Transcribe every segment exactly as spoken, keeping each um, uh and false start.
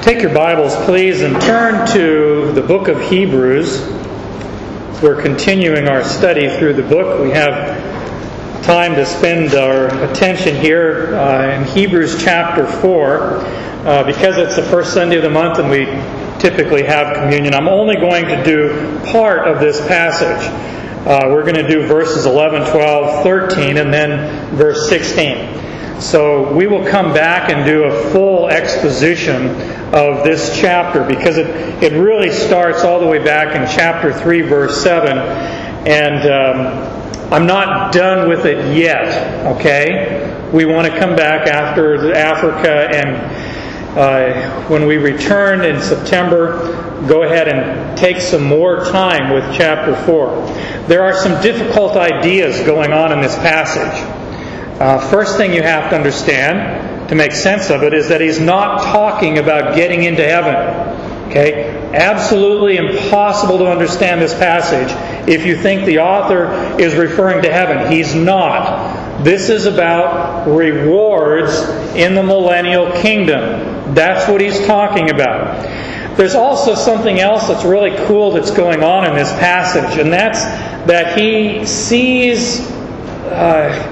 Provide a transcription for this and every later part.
Take your Bibles, please, and turn to the book of Hebrews. We're continuing our study through the book. We have time to spend our attention here uh, in Hebrews chapter four. Uh, because it's the first Sunday of the month and we typically have communion, I'm only going to do part of this passage. Uh, we're going to do verses eleven, twelve, thirteen, and then verse sixteen. So we will come back and do a full exposition of this chapter because it, it really starts all the way back in chapter three, verse seven. And um, I'm not done with it yet, okay? We want to come back after Africa, and uh, when we return in September, go ahead and take some more time with chapter four. There are some difficult ideas going on in this passage. Uh, first thing you have to understand to make sense of it is that he's not talking about getting into heaven. Okay? Absolutely impossible to understand this passage if you think the author is referring to heaven. He's not. This is about rewards in the millennial kingdom. That's what he's talking about. There's also something else that's really cool that's going on in this passage, and that's that he sees uh,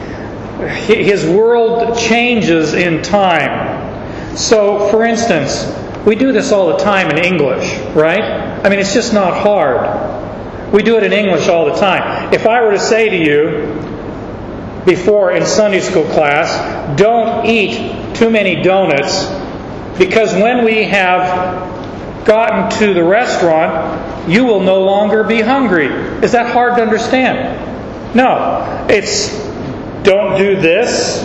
his world changes in time. So, for instance, we do this all the time in English, right? I mean, it's just not hard. We do it in English all the time. If I were to say to you before in Sunday school class, don't eat too many donuts, because when we have gotten to the restaurant, you will no longer be hungry. Is that hard to understand? No. It's don't do this.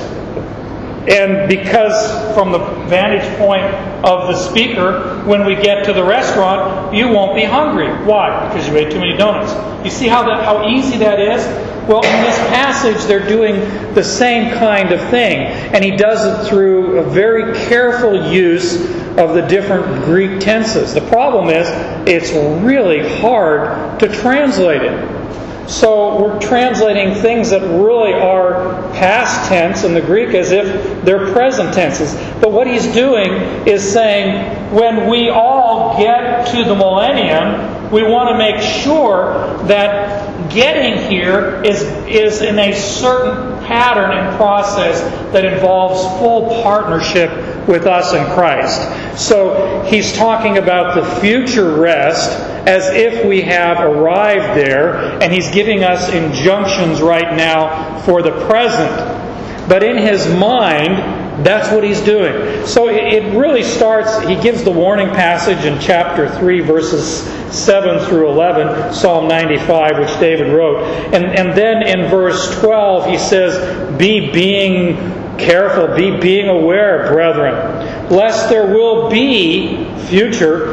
And because from the vantage point of the speaker, when we get to the restaurant, you won't be hungry. Why? Because you ate too many donuts. You see how that, how easy that is? Well, in this passage, they're doing the same kind of thing. And he does it through a very careful use of the different Greek tenses. The problem is, it's really hard to translate it. So we're translating things that really are past tense in the Greek as if they're present tenses. But what he's doing is saying, when we all get to the millennium, we want to make sure that getting here is, is in a certain pattern and process that involves full partnership with us in Christ. So he's talking about the future rest as if we have arrived there, and he's giving us injunctions right now for the present. But in his mind, that's what he's doing. So it really starts, he gives the warning passage in chapter three, verses seven through eleven, Psalm ninety-five, which David wrote. And, and then in verse twelve, he says, be being careful, be being aware, brethren, lest there will be future,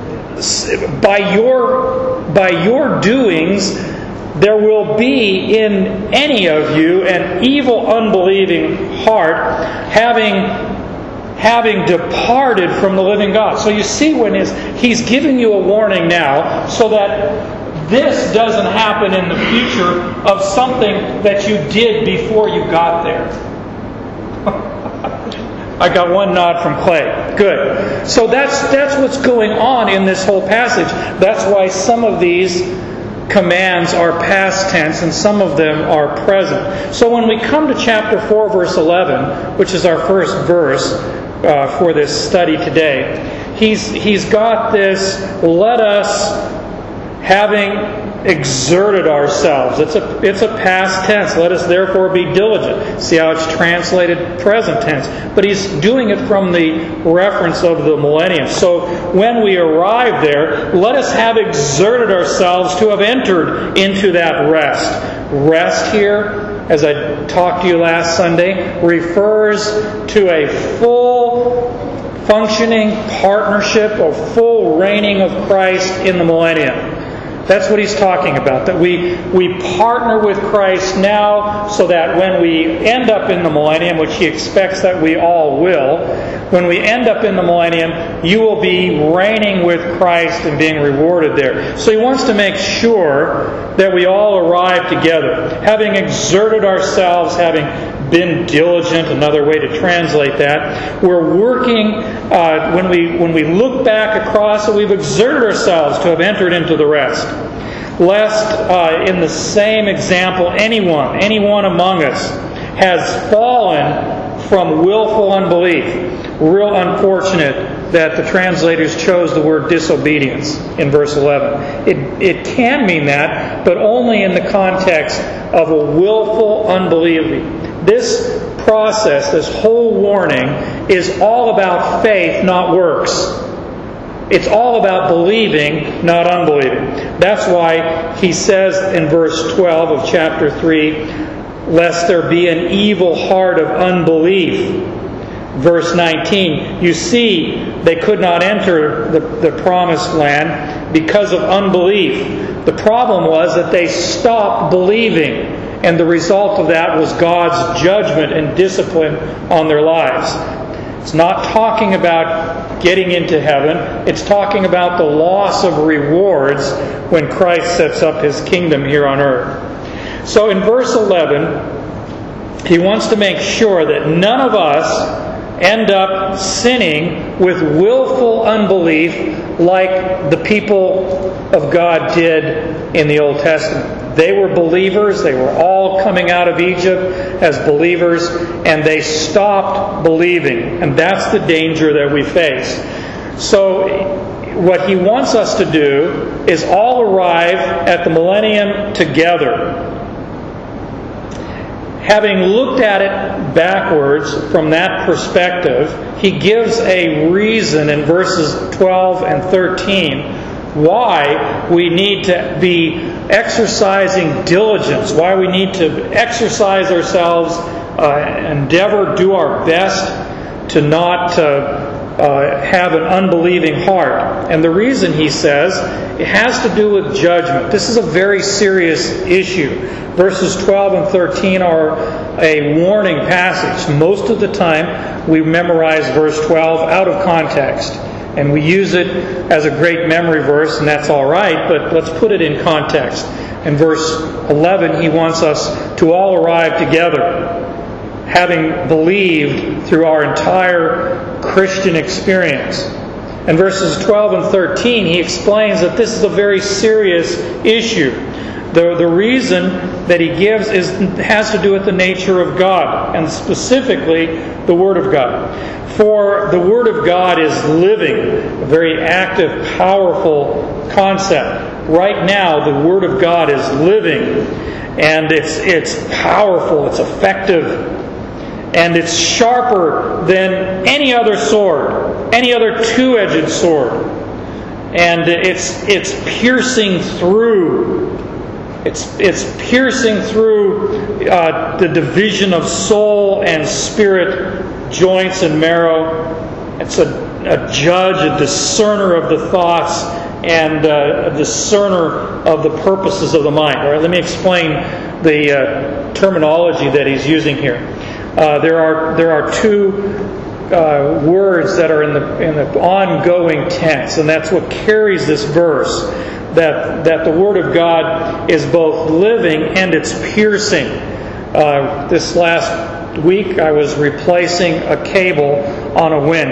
by your, by your doings, there will be in any of you an evil, unbelieving heart, having having departed from the living God. So you see, when his, he's giving you a warning now, so that this doesn't happen in the future of something that you did before you got there. I got one nod from Clay. Good. So that's that's what's going on in this whole passage. That's why some of these commands are past tense and some of them are present. So when we come to chapter four, verse eleven, which is our first verse uh, for this study today, he's he's got this, let us, having exerted ourselves. It's a it's a past tense. Let us therefore be diligent. See how it's translated present tense. But he's doing it from the reference of the millennium. So when we arrive there, let us have exerted ourselves to have entered into that rest. Rest here, as I talked to you last Sunday, refers to a full functioning partnership, a full reigning of Christ in the millennium. That's what he's talking about, that we, we partner with Christ now so that when we end up in the millennium, which he expects that we all will, when we end up in the millennium, you will be reigning with Christ and being rewarded there. So he wants to make sure that we all arrive together, having exerted ourselves, having been diligent, another way to translate that. We're working, uh, when we when we look back across it, we've exerted ourselves to have entered into the rest. Lest, uh, in the same example, anyone, anyone among us has fallen from willful unbelief. Real unfortunate that the translators chose the word disobedience in verse eleven. It, it can mean that, but only in the context of a willful unbelieving. This process, this whole warning, is all about faith, not works. It's all about believing, not unbelieving. That's why he says in verse twelve of chapter three, lest there be an evil heart of unbelief. Verse nineteen, you see, they could not enter the, the promised land because of unbelief. The problem was that they stopped believing, and the result of that was God's judgment and discipline on their lives. It's not talking about getting into heaven. It's talking about the loss of rewards when Christ sets up His kingdom here on earth. So in verse eleven, he wants to make sure that none of us end up sinning with willful unbelief like the people of God did in the Old Testament. They were believers. They were all coming out of Egypt as believers, and they stopped believing. And that's the danger that we face. So what he wants us to do is all arrive at the millennium together. Having looked at it backwards from that perspective, he gives a reason in verses twelve and thirteen why we need to be exercising diligence, why we need to exercise ourselves, uh, endeavor, do our best to not uh, uh, have an unbelieving heart. And the reason, he says, it has to do with judgment. This is a very serious issue. Verses twelve and thirteen are a warning passage. Most of the time we memorize verse twelve out of context, and we use it as a great memory verse, and that's all right, but let's put it in context. In verse eleven, he wants us to all arrive together, having believed through our entire Christian experience. In verses twelve and thirteen, he explains that this is a very serious issue. The, the reason that he gives is has to do with the nature of God, and specifically the Word of God. For the Word of God is living, a very active, powerful concept. Right now, the Word of God is living, and it's it's powerful, it's effective, and it's sharper than any other sword, any other two-edged sword. And it's it's piercing through. It's it's piercing through uh, the division of soul and spirit, joints and marrow. It's a, a judge, a discerner of the thoughts, and uh, a discerner of the purposes of the mind. All right, let me explain the uh, terminology that he's using here. Uh, there are there are two uh, words that are in the in the ongoing tense, and that's what carries this verse. That that the Word of God is both living and it's piercing. Uh, this last week, I was replacing a cable on a winch.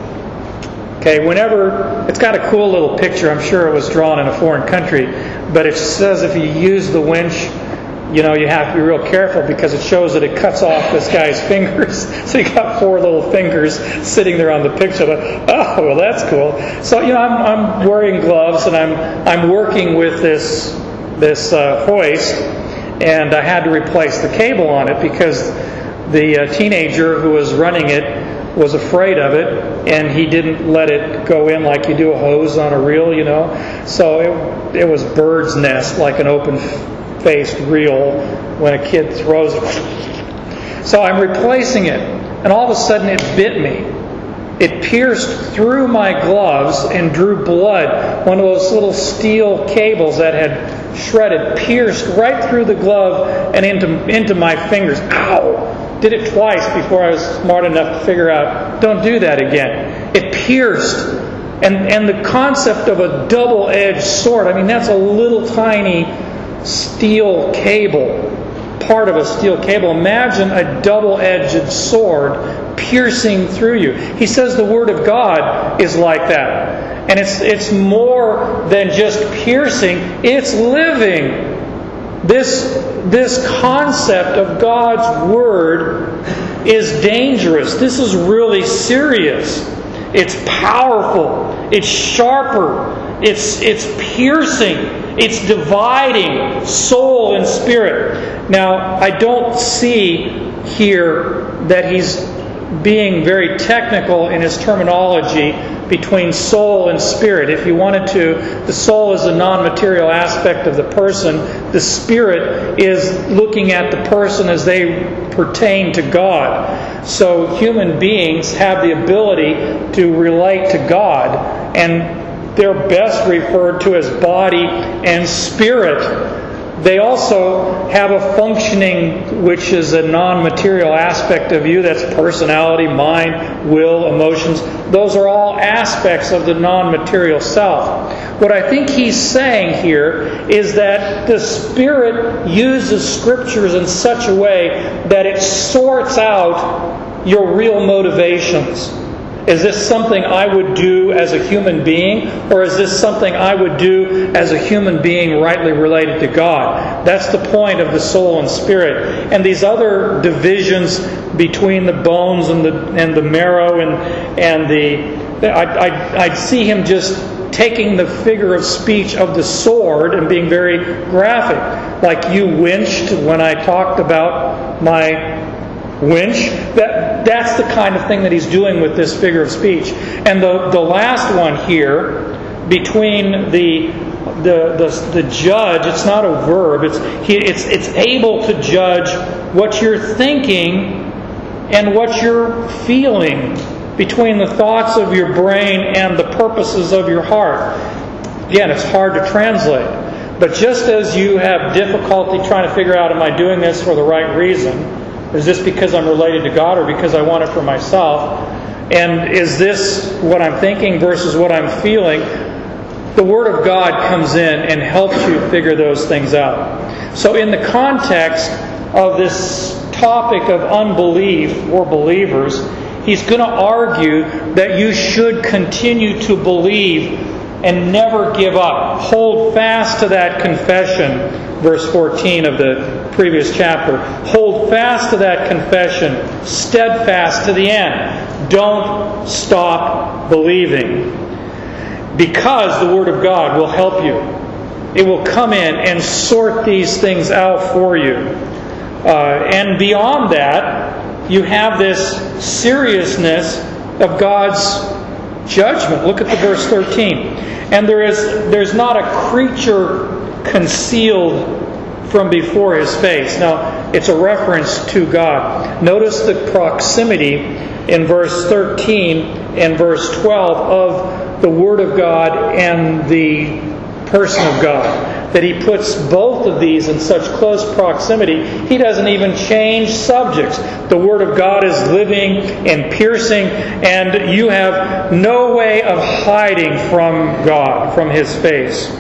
Okay, whenever it's got a cool little picture. I'm sure it was drawn in a foreign country, but it says if you use the winch, you know, you have to be real careful because it shows that it cuts off this guy's fingers. So you got four little fingers sitting there on the picture. Like, oh, well, that's cool. So, you know, I'm, I'm wearing gloves and I'm I'm working with this this uh, hoist, and I had to replace the cable on it because the uh, teenager who was running it was afraid of it, and he didn't let it go in like you do a hose on a reel, you know. So it it was bird's nest, like an open faced reel when a kid throws it. So I'm replacing it, and all of a sudden it bit me. It pierced through my gloves and drew blood. One of those little steel cables that had shredded pierced right through the glove and into into my fingers. Ow! Did it twice before I was smart enough to figure out, don't do that again. It pierced. And and the concept of a double-edged sword, I mean, that's a little tiny steel cable. part of a steel cable. Imagine a double-edged sword piercing through you. He says the Word of God is like that. And it's it's more than just piercing, it's living. This, this concept of God's Word is dangerous. This is really serious. It's powerful. It's sharper. It's, it's piercing. It's dividing soul and spirit. Now, I don't see here that he's being very technical in his terminology between soul and spirit. If you wanted to, the soul is a non-material aspect of the person. The spirit is looking at the person as they pertain to God. So human beings have the ability to relate to God, and they're best referred to as body and spirit. They also have a functioning, which is a non-material aspect of you. That's personality, mind, will, emotions. Those are all aspects of the non-material self. What I think he's saying here is that the Spirit uses Scriptures in such a way that it sorts out your real motivations. Is this something I would do as a human being, or is this something I would do as a human being rightly related to God? That's the point of the soul and spirit. And these other divisions between the bones and the and the marrow and and the I I I'd see him just taking the figure of speech of the sword and being very graphic, like you winched when I talked about my winch. That that's the kind of thing that he's doing with this figure of speech. And the the last one here, between the the the, the judge, it's not a verb. It's he, it's it's able to judge what you're thinking and what you're feeling, between the thoughts of your brain and the purposes of your heart. Again, it's hard to translate. But just as you have difficulty trying to figure out, am I doing this for the right reason? Is this because I'm related to God, or because I want it for myself? And is this what I'm thinking versus what I'm feeling? The Word of God comes in and helps you figure those things out. So in the context of this topic of unbelief or believers, he's going to argue that you should continue to believe and never give up. Hold fast to that confession. Verse fourteen of the previous chapter. Hold fast to that confession, steadfast to the end. Don't stop believing. Because the Word of God will help you. It will come in and sort these things out for you. Uh, and beyond that, you have this seriousness of God's judgment. Look at the verse thirteen. And there is there's not a creature concealed from before His face. Now, it's a reference to God. Notice the proximity in verse thirteen and verse twelve of the Word of God and the person of God. That He puts both of these in such close proximity, He doesn't even change subjects. The Word of God is living and piercing, and you have no way of hiding from God, from His face.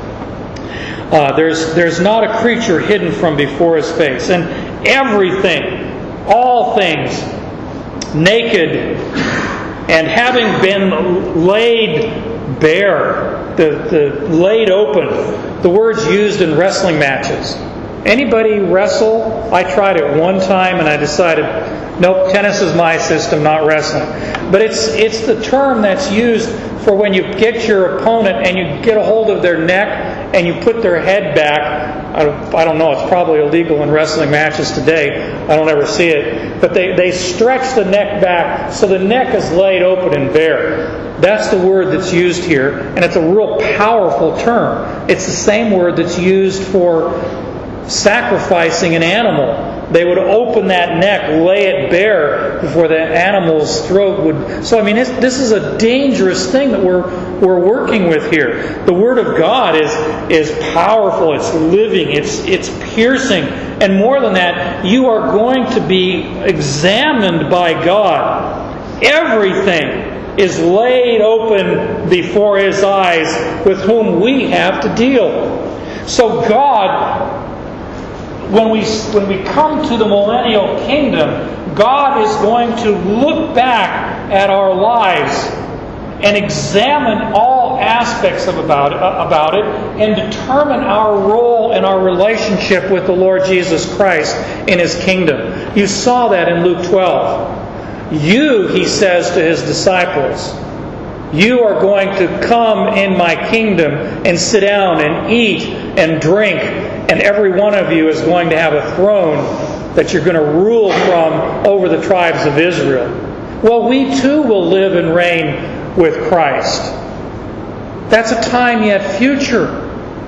Uh, there's there's not a creature hidden from before His face. And everything, all things, naked and having been laid bare, the, the laid open, the word's used in wrestling matches. Anybody wrestle? I tried it one time and I decided, nope, tennis is my system, not wrestling. But it's it's the term that's used for when you get your opponent and you get a hold of their neck and you put their head back. I don't, I don't know, it's probably illegal in wrestling matches today. I don't ever see it. But they, they stretch the neck back so the neck is laid open and bare. That's the word that's used here, and it's a real powerful term. It's the same word that's used for sacrificing an animal. They would open that neck, lay it bare before the animal's throat would... So, I mean, it's, this is a dangerous thing that we're we're working with here. The Word of God is is powerful, it's living, it's it's piercing. And more than that, you are going to be examined by God. Everything is laid open before His eyes, with whom we have to deal. So God when we, when we come to the millennial kingdom, God is going to look back at our lives and examine all aspects of about, uh, about it and determine our role and our relationship with the Lord Jesus Christ in His kingdom. You saw that in Luke twelve. You, He says to His disciples, you are going to come in my kingdom and sit down and eat and drink, and every one of you is going to have a throne that you're going to rule from over the tribes of Israel. Well, we too will live and reign with Christ. That's a time yet future.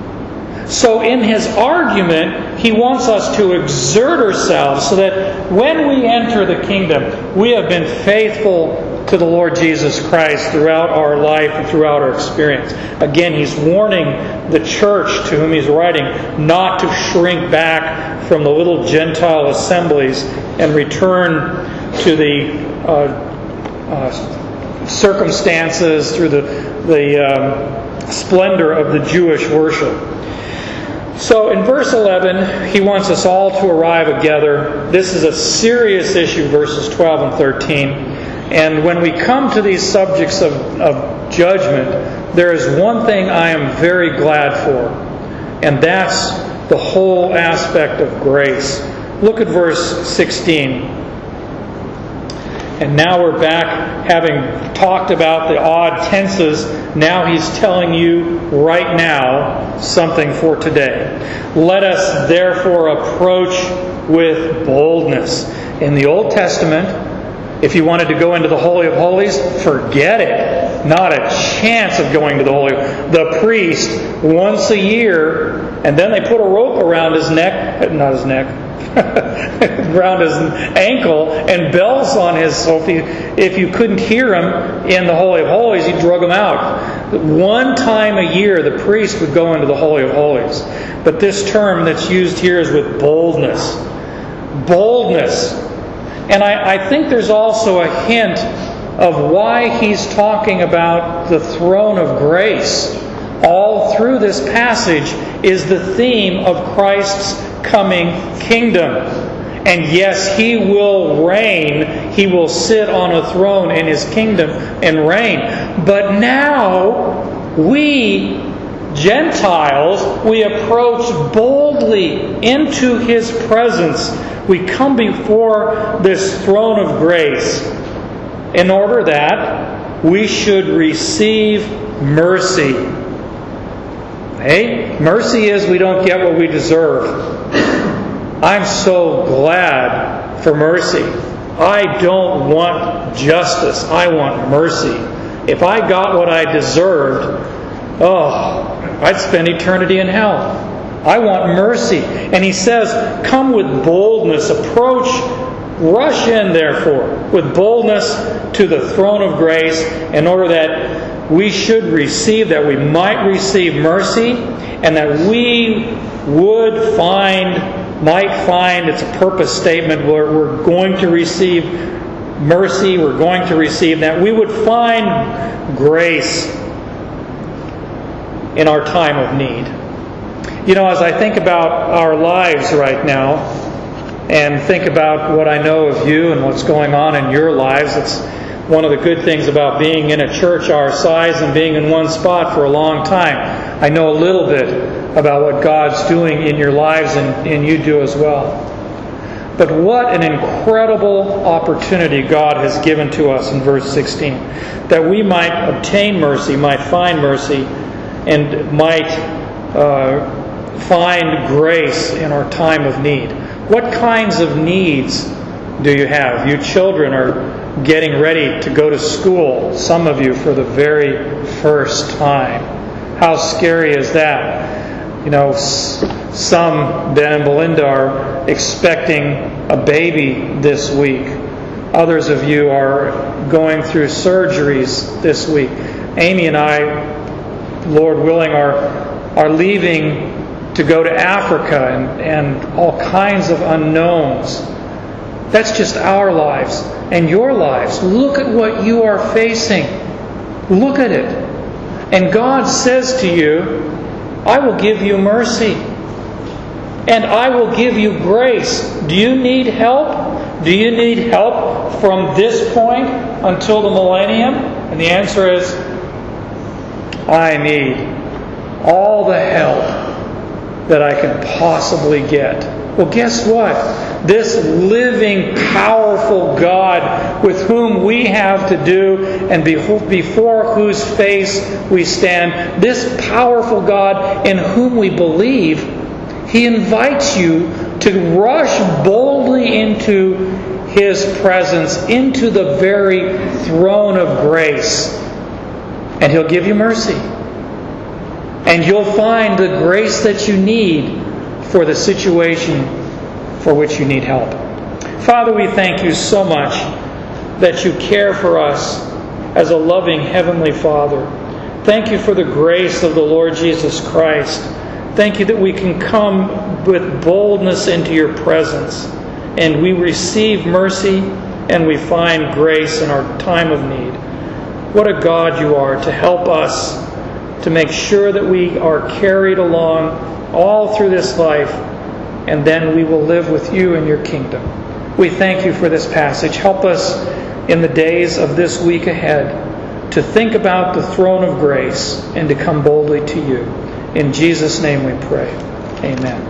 So in his argument, he wants us to exert ourselves so that when we enter the kingdom, we have been faithful to the Lord Jesus Christ throughout our life and throughout our experience. Again, he's warning the church to whom he's writing not to shrink back from the little Gentile assemblies and return to the uh, uh, circumstances, through the, the um, splendor of the Jewish worship. So in verse eleven, he wants us all to arrive together. This is a serious issue, verses twelve and thirteen. And when we come to these subjects of, of judgment, there is one thing I am very glad for, and that's the whole aspect of grace. Look at verse sixteen. And now we're back, having talked about the odd tenses. Now he's telling you right now something for today. Let us therefore approach with boldness. In the Old Testament, if you wanted to go into the Holy of Holies, forget it. Not a chance of going to the Holy. The priest, once a year, and then they put a rope around his neck, not his neck, around his ankle, and bells on his, so if you, if you couldn't hear him in the Holy of Holies, you drug him out. One time a year the priest would go into the Holy of Holies. But this term that's used here is with boldness. Boldness. And I, I think there's also a hint of why he's talking about the throne of grace. All through this passage is the theme of Christ's coming kingdom. And yes, He will reign. He will sit on a throne in His kingdom and reign. But now, we, Gentiles, we approach boldly into His presence. We come before this throne of grace in order that we should receive mercy. Hey, mercy is we don't get what we deserve. I'm so glad for mercy. I don't want justice. I want mercy. If I got what I deserved, oh, I'd spend eternity in hell. I want mercy. And he says, come with boldness, approach, rush in therefore, with boldness to the throne of grace, in order that we should receive, that we might receive mercy, and that we would find, might find, it's a purpose statement, where we're going to receive mercy, we're going to receive that, we would find grace in our time of need. You know, as I think about our lives right now, and think about what I know of you and what's going on in your lives, it's one of the good things about being in a church our size and being in one spot for a long time. I know a little bit about what God's doing in your lives, and, and you do as well. But what an incredible opportunity God has given to us in verse sixteen, that we might obtain mercy, might find mercy, and might uh, find grace in our time of need. What kinds of needs do you have? You children are getting ready to go to school, some of you for the very first time. How scary is that? You know, some, Ben and Belinda, are expecting a baby this week. Others of you are going through surgeries this week. Amy and I, Lord willing, are, are leaving to go to Africa, and, and all kinds of unknowns. That's just our lives and your lives. Look at what you are facing. Look at it. And God says to you, I will give you mercy. and I will give you grace. Do you need help? Do you need help from this point until the millennium? And the answer is, I need all the help that I can possibly get. Well, guess what? This living, powerful God with whom we have to do and before whose face we stand, this powerful God in whom we believe, He invites you to rush boldly into His presence, into the very throne of grace. And He'll give you mercy. And you'll find the grace that you need for the situation for which you need help. Father, we thank you so much that you care for us as a loving Heavenly Father. Thank you for the grace of the Lord Jesus Christ. Thank you that we can come with boldness into your presence, and we receive mercy and we find grace in our time of need. What a God you are to help us to make sure that we are carried along all through this life, and then we will live with you in your kingdom. We thank you for this passage. Help us in the days of this week ahead to think about the throne of grace and to come boldly to you. In Jesus' name we pray. Amen.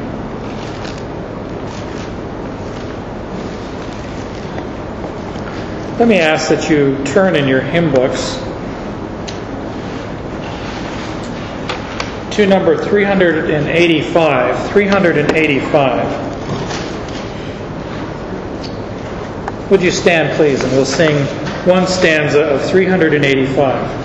Let me ask that you turn in your hymn books to number three eighty-five. three eighty-five. Would you stand, please, and we'll sing one stanza of three eighty-five.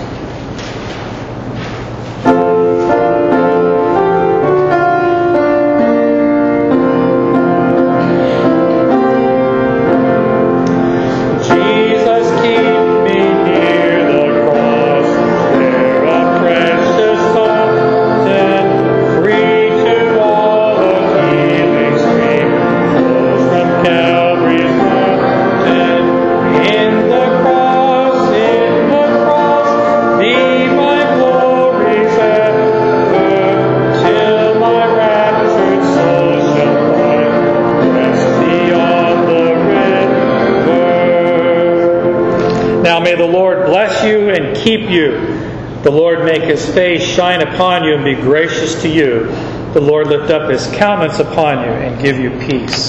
May the Lord bless you and keep you. The Lord make His face shine upon you and be gracious to you. The Lord lift up His countenance upon you and give you peace.